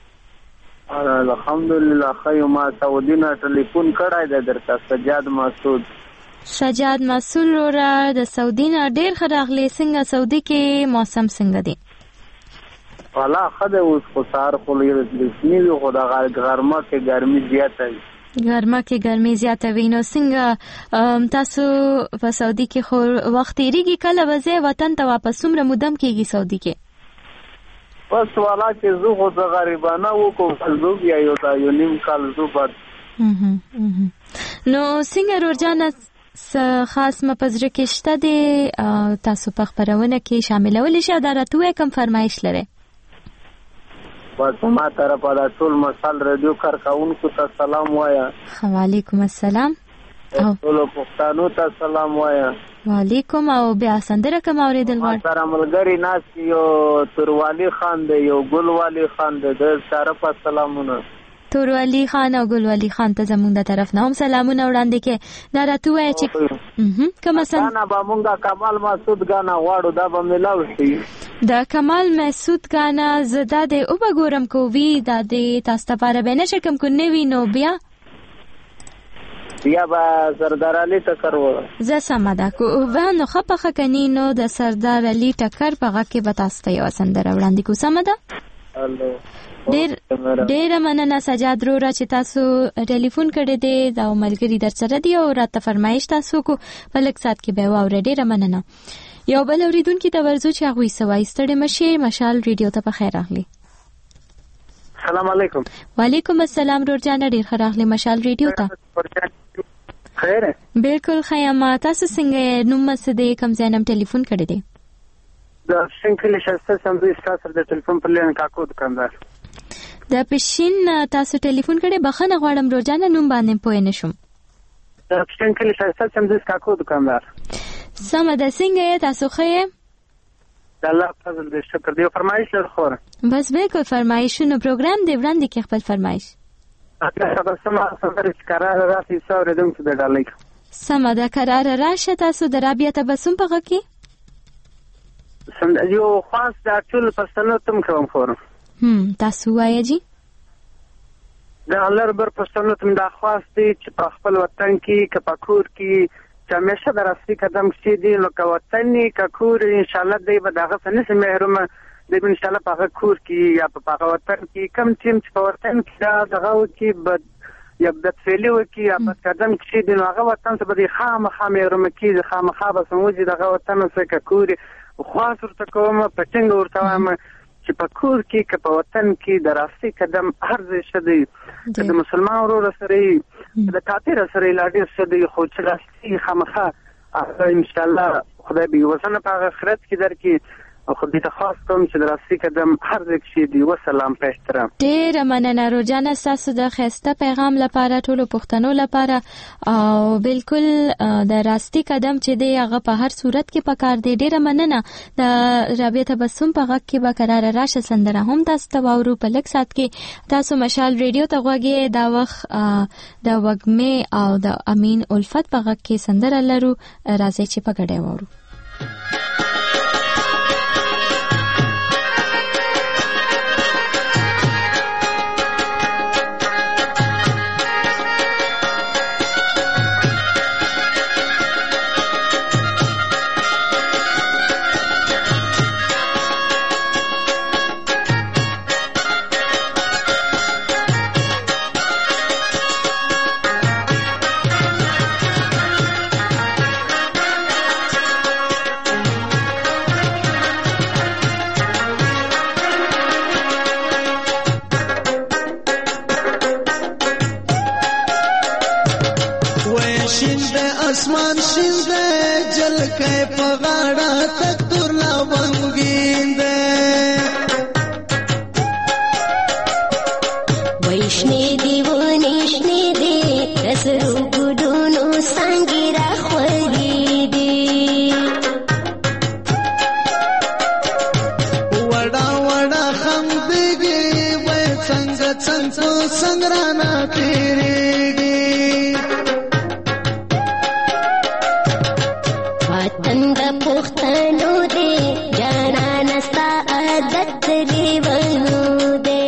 S5: الحمدلله خیر. ما سعودي نه ټلیفون کړای دی درته، سجاد مسعود.
S1: سجاد مسعود را د سعودي نه ډیر ښه راغلی. څنګه سعودي کې موسم څنګه دی؟
S5: والا خدای اوس خو سار خو لسنی وي، خو د غرمه کې ګرمي زیاته وي.
S1: ګرمه کې ګرمي زیاته وي. نو څنګه تاسو په سعودي کې خو وخت تیریږي، کله وځي وطن ته واپس څومره مودم کېږي سعودي کې؟
S5: بس والا چې زه خو د غریبانه وکړو زه بیا یو نیم کال زه بعد.
S1: نو څنګه رورجانه خاص مپزره کې شته دی تاسو په خبرونه کې شاملولی شئ؟ دا راته کوم فرمایش لرئ؟
S5: بس ما طرفه دا ټول مشال ریډیو کارکونکو ته سلام وایا.
S1: وعلیکم السلام.
S5: ټول پښتنو ته سلام وایا.
S1: وعلیکم. او بیا سندره کوم اوریدل غواړئ؟
S5: سره ملګری ناس یو توروالی خان دی، یو ګلوالی خان دی، د طرفه سلامونه.
S1: توروالی خان او ګلوالی خان ته زموږ د طرف نه هم سلامونه وړاندې کې. دا راته وایي چې کومه
S5: سندره به مونږه کمال مسعود غانا غواړو، دا به ملاو شي.
S1: د کمال مسعود غانا زدا د او بګورم کووي دا د تاسو لپاره به نشه کوم کو نوی نو بیا
S5: به سردار علي ټکر و
S1: زه سمدا کو نو خپخه کني نو د سردار علي ټکر په غږ کې به تاسو ته یو سندره وړاندې کو. سمدا ډېر مننه سجاد رو را چې تاسو ټلیفون کړی دی دا ملګری در سره دی او راته فرمایش تاسو کو په لږ سات کې به واورې. ډېر مننه. یو بل اوریدونکي ته ورځو چې هغوی سوای ستړي مشه مشال ریډیو ته په خیر راغلی.
S5: السلام علیکم.
S1: وعلیکم السلام رورجان، ډېر ښه راغلی مشال ریډیو ته.
S5: خیر
S1: بالکل خیامه. تاسو څنګه نوم څه دی، کوم ځای نه ټلیفون کړی دی؟
S5: د شنکلی شسته سمزي تاسو د ټلیفون په لین کاکو دکاندار.
S1: د پښین تاسو ټلیفون کړی؟ بخښنه غواړم رورجان نوم باندې پوه نه شوم.
S5: د شنکلی شسته سمزي کاکو دکاندار.
S1: سمه ده. څنګه یې تاسو؟ ښه یې؟
S12: د الله فضل دې شکر دی. فرمایش لر خوره
S1: بس بالکل فرمایشونو پروګرام دی وړاندې کې خپل فرمایش.
S12: خبر سمه خبره چې قرار راځي څورې دم څه د ډالۍ
S1: سمه ده قرار راشه. تاسو د رابعه تبسم په غږ کې
S12: یو خاص د ټول پښتنو تم کوم خورم
S1: تاسو وایي جی
S12: د الله رب پښتنو تم دا خاص دی چې په خپل وطن کې کپاکور کې چې همیشه د راسي قدم کې دی نو کا وطني ککور ان شاء الله دی به دغه څنګه محرومه دی ان شاء الله په کور کې یا په وطن کې کم ټیم چې په وطن کې دغه کې بد یا د فعلی وکي یا په قدم کې دی نو هغه وطن څخه به خامخا محرومه کیږي خامخا به سموږي دغه وطن څخه ککوري خاص ورته کوم په څنګه ورته وایم چې په کور کې که په وطن کې د راسي قدم هر ځای شدی که د مسلمان ورور سره د کافر سره لا ډېر شدی خو چې راسي خامخا ان شاء الله خدای به وسنه په آخرت کې درکې او خو دې ته خاص کوم چې د راسي قدم هر ځای کې دی. وسلام په احترام.
S1: ډېره مننه روجانه ستاسو د ښایسته پیغام لپاره ټولو پښتنو لپاره او بالکل د راسي قدم چې دی هغه په هر صورت کې پکار دی. ډېره مننه. د رابعه تبسم په غږ کې به قرار راشه سندره هم تاسو ته واورو. په لږ ساعت کې تاسو مشال ریډیو ته غوږی دا وخت د وږمې او د امین الفت په غږ کې سندره لرو. راځي چې په ګډه واورو.
S11: اسمان شین دے جل کے پغاڑا تک ترلا بنگین دے
S8: ویشنی دی ونیشنی دی رسرو گدونو سانگی را خوری دی
S11: وڑا وڑا خم دیگی وی سنگ سنگ سنگرانا تیری
S8: پختنو دے جانا نستا عادت لیونو دے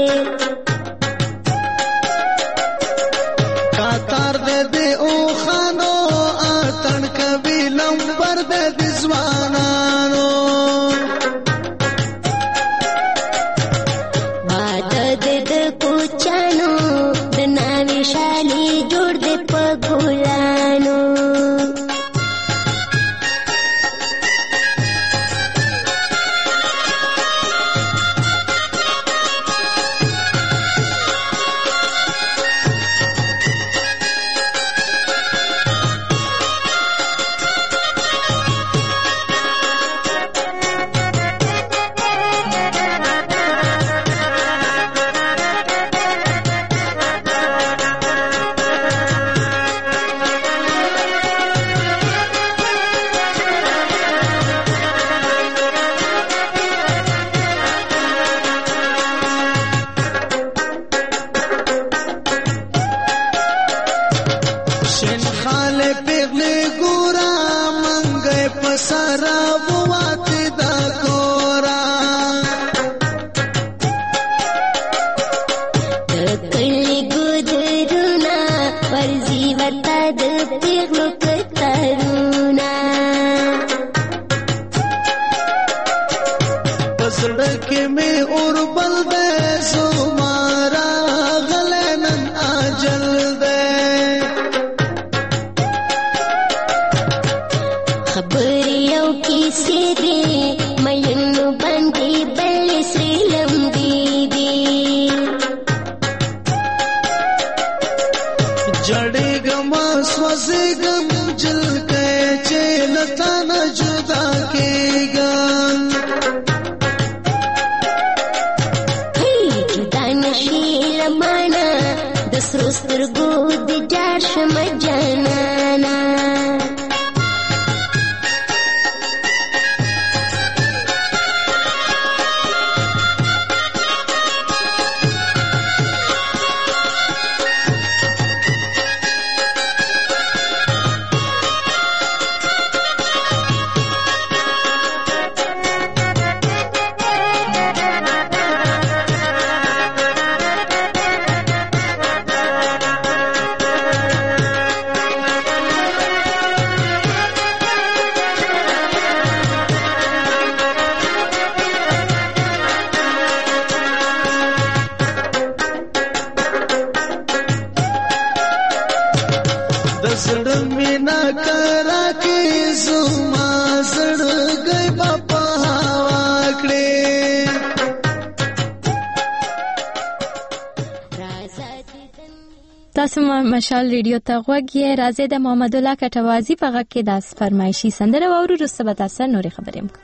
S11: کاتار دے دے او خانو آتن کبھی لمبر دے دزوانانو
S8: بات دے دے کوچانو دناوی شالی جوڑ دے پگولانو
S7: د زړه مینا کرا کې زما زړګي په هوا کړې.
S1: تاسو مشال ریډیو ته غوږ یې. راځي د محمد الله کټوازی په غږ کې د فرمایشي سندره واورو. وروسته به تاسو نورې خبرې وکړو.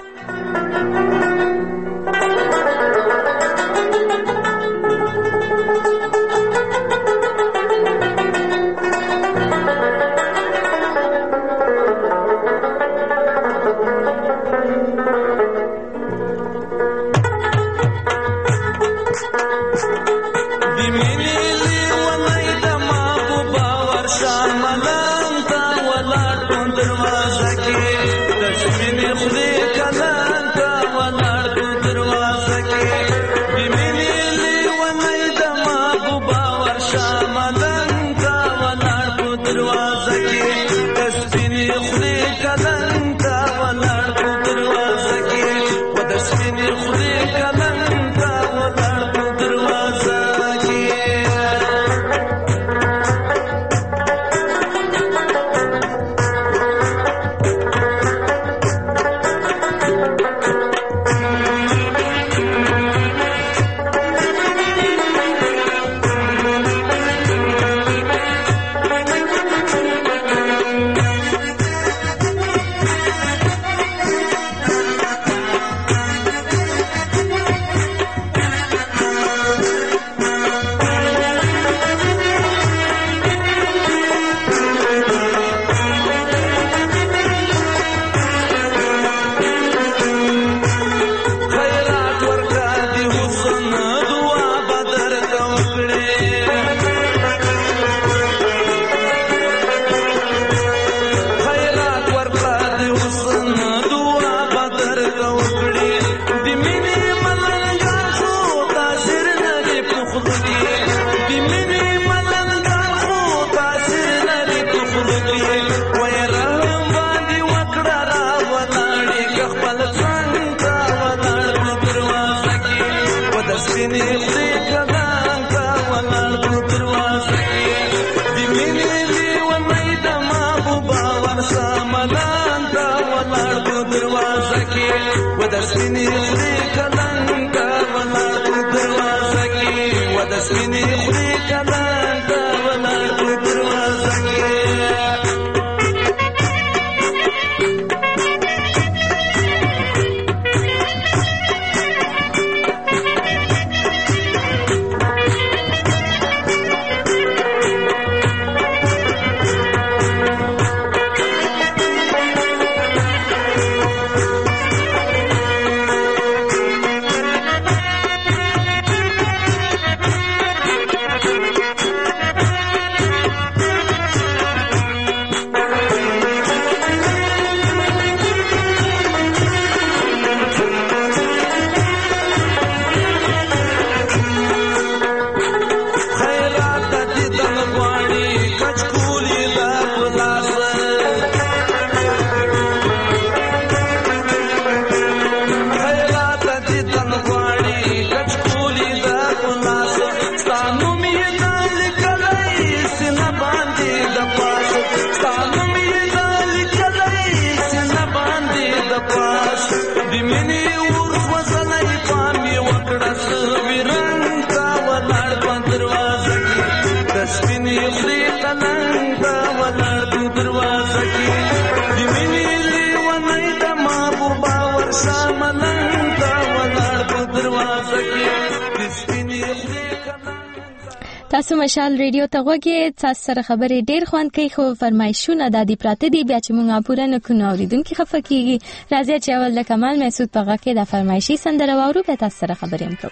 S1: تاسو مشال ریډیو ته غوږی. تاسو سره خبرې ډېر خوند کوي خو فرمایشونه د دې پراته دي بیا چې مونږه پوره نه کړو اوریدونکو خفه کیږي. راځي چې اول د کمال محسود په غږ کې د فرمایشي سندره واورو بیا تاسو سره خبرې وکړو.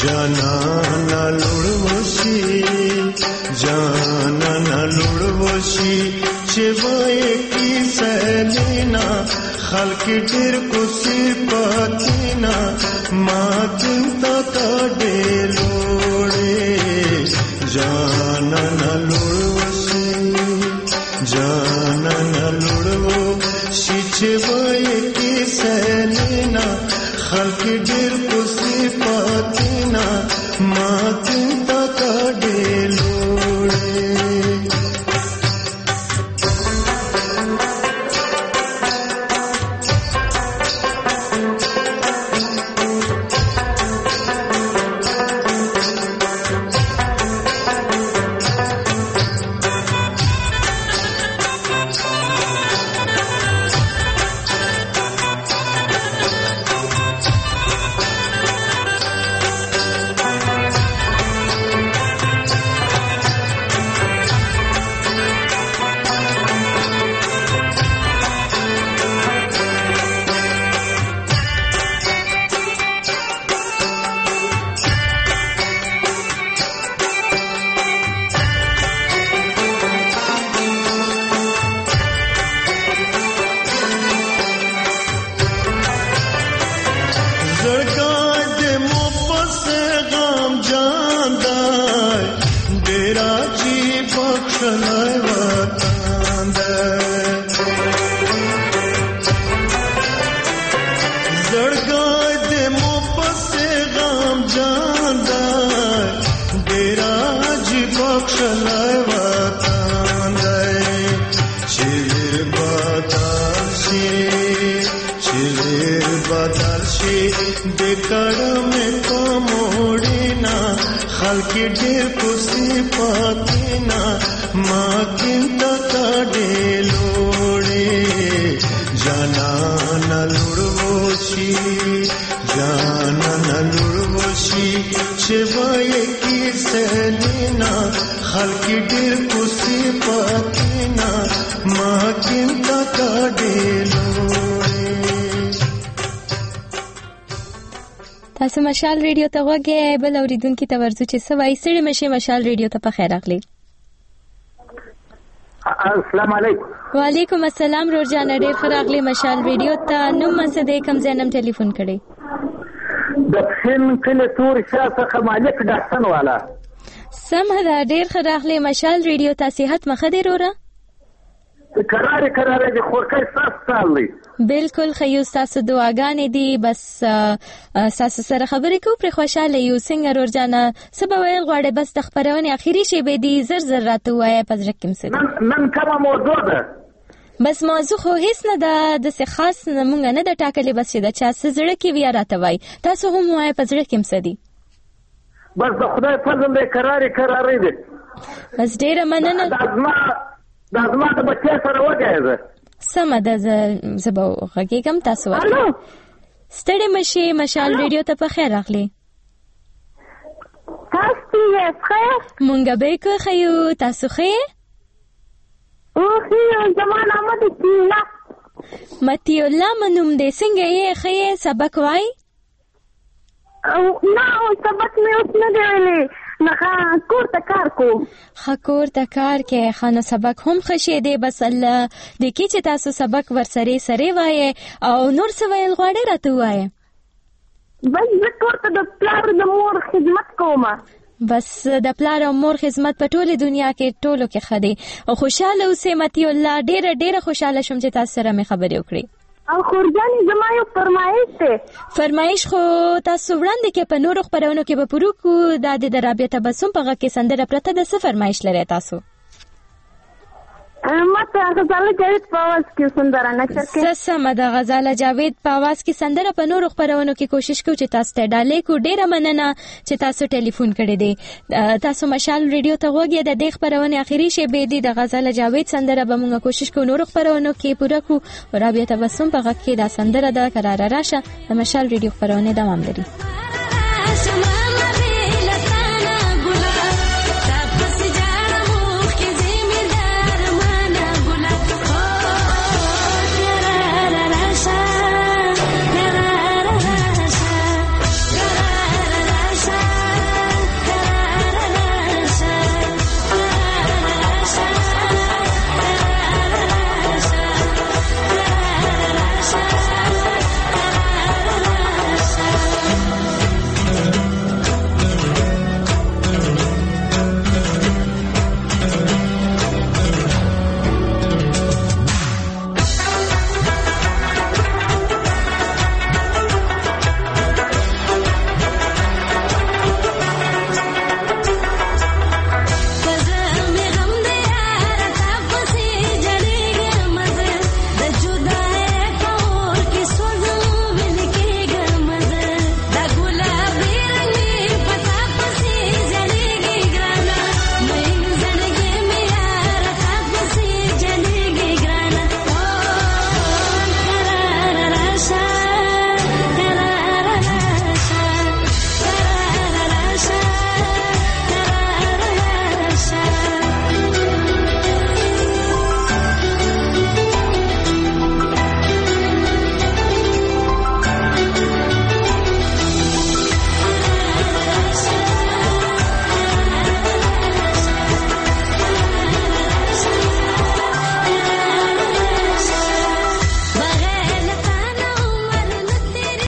S7: جانا لړوشي جانا لړوشي چې وای کی سلینا خلق ډیر کو صفاتینا ما چنتا کډې لوړې جانا لړوشي جانا لړوشي چې وای کی سلینا خلق ډیر کو صفاتینا ما چنتا کډې لوړې
S1: تاسو مشال ریډیو ته وګورئ بل اوریدونکو ته ورځو چې سوي سړي مشه مشال ریډیو ته په خیر راغلی.
S13: السلام علیکم.
S1: وعلیکم السلام رورجان ډېر خراغلی مشال ریډیو ته نو مسده کم زنم ټلیفون کړي
S13: د فین کله تور څخه مالک ډاکټر والا
S1: سم دا ډېر خراغلی مشال ریډیو ته صحت مخه دی وروره
S13: کراره د خورکې ساس سالي
S1: بالکل خیو تاسو دعاګانې دي بس تاسو سره خبرې کو پر خوشاله یو څنګه ورجانه سبا ویل غواړي بس د خبرونه اخیری شی به دي زر راته وای پز رقم سره
S13: نن کومه موضوع ده
S1: بس موضوع خو هیڅ نه د څه خاص مونږ نه د ټاکلې بس د چا سره کې بیا راته وای تاسو هم وای پز رقم سدي
S13: بس د خدای فضل دې کراره دي
S1: بس ډیره مننه
S13: دا زما د بچی سره وګایزه
S1: سمه ده زبو غږیږم تاسو ورته ستړي مشي مشال ریډیو ته په خیر راغلی
S14: تاسو یې ښه
S1: مونږ به کو خیو تاسو ښه
S14: او خیو زما نام دې
S1: متی الله منوم دې څنګه یې ښه سبق وای
S14: او نو سبق مې اوس نه دی ویلي نه کور ته کار کوم
S1: خکور ته کار کې خانه سبق هم خشه دی بس الله د کی چې تاسو سبق ورسره وای او نور څه ویل غواړي راته وای
S14: بس زه کور ته د پلار د مور خدمت کوم
S1: بس د پلار او مور خدمت په ټوله دنیا کې ټولو کې خدي او خوشاله اوسې متي الله ډېر خوشاله شوم چې تاسو سره مې خبرې وکړې
S14: او خورجانې زما یو
S1: فرمایش خو تاسو وړاندې کې په نورو خبرونو کې به پوره کو د رابعه تبسم په غږ کې سندره پرته د څه فرمایش لري تاسو
S14: ماته غزاله جاوید په आवाज کې سندره نشر کې
S1: سم د غزاله جاوید په आवाज کې سندره په نورو خبرونو کې کوشش کوم چې تاسو ته ډالې کو ډیره مننه چې تاسو ټلیفون کړی دی تاسو مشال ریډیو ته وګورئ د دې خبرونه اخیری شی به دی د غزاله جاوید سندره به موږ کوشش کوو نورو خبرونو کې پوره کو رابعه تبسم په غږ کې دا سندره د قرار راشه د مشال ریډیو خبرونه دوام لري